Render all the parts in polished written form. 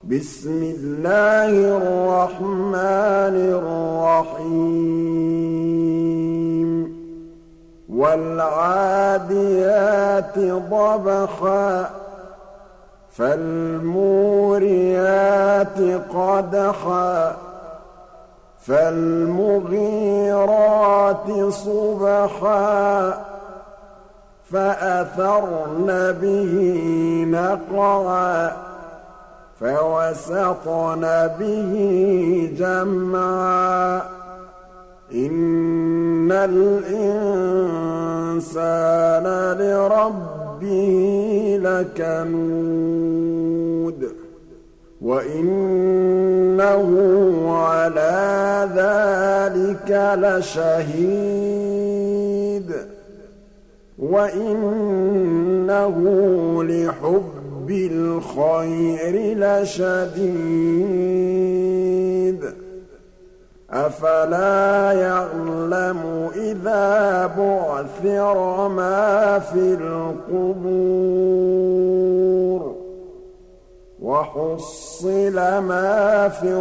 بسم الله الرحمن الرحيم والعاديات ضبحا فالموريات قدحا فالمغيرات صبحا فأثرن به نقعا فوسطن به جمعا إن الإنسان لربه لكنود وإنه على ذلك لشهيد وإنه لحب الخير لشديد أفلا يعلم إذا بعثر ما في القبور وحصل ما في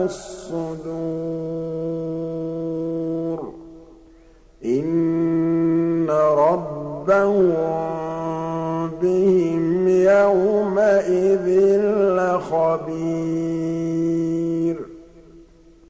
الصدور إن ربهم بهم يومئذ لخبير